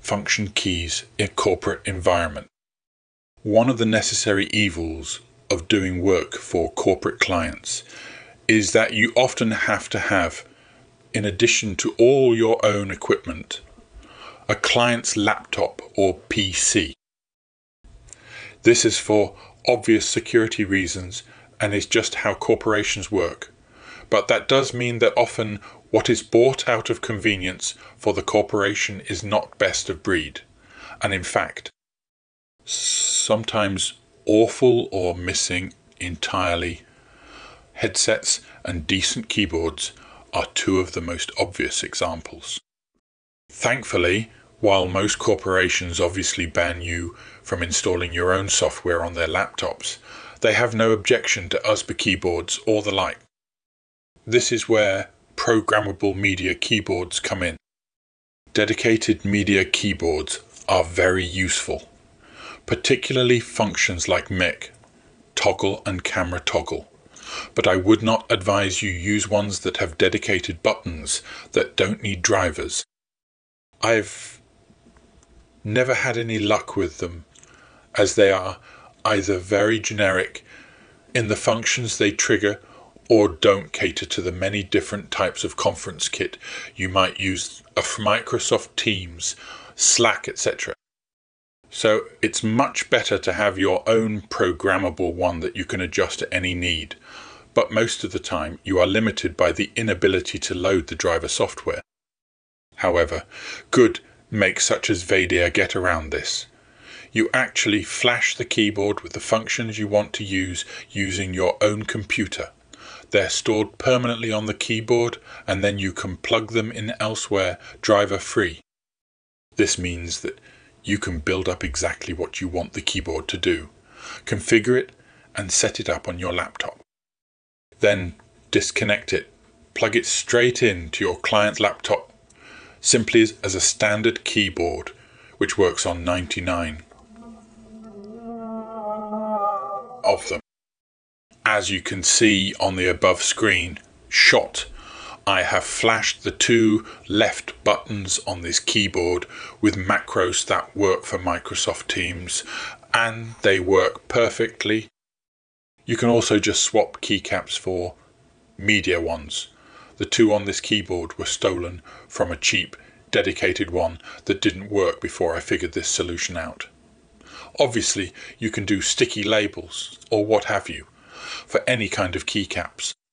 function keys in a corporate environment. One of the necessary evils of doing work for corporate clients is that you often have to have, in addition to all your own equipment, a client's laptop or PC. This is for obvious security reasons and is just how corporations work. But that does mean that often what is bought out of convenience for the corporation is not best of breed, and in fact, sometimes awful or missing entirely. Headsets and decent keyboards are two of the most obvious examples. Thankfully, while most corporations obviously ban you from installing your own software on their laptops, they have no objection to USB keyboards or the like. This is where programmable media keyboards come in. Dedicated media keyboards are very useful, particularly functions like mic, toggle and camera toggle, but I would not advise you use ones that have dedicated buttons that don't need drivers. I've never had any luck with them, as they are either very generic in the functions they trigger or don't cater to the many different types of conference kit you might use for Microsoft Teams, Slack, etc. So it's much better to have your own programmable one that you can adjust to any need, but most of the time you are limited by the inability to load the driver software. However, good makes such as Vadia get around this. You actually flash the keyboard with the functions you want to use using your own computer. They're stored permanently on the keyboard and then you can plug them in elsewhere driver free. This means that you can build up exactly what you want the keyboard to do, configure it and set it up on your laptop. Then disconnect it, plug it straight into your client laptop, simply as a standard keyboard, which works on 99 of them. As you can see on the above screen shot, I have flashed the two left buttons on this keyboard with macros that work for Microsoft Teams, and they work perfectly. You can also just swap keycaps for media ones. The two on this keyboard were stolen from a cheap, dedicated one that didn't work before I figured this solution out. Obviously, you can do sticky labels or what have you for any kind of keycaps.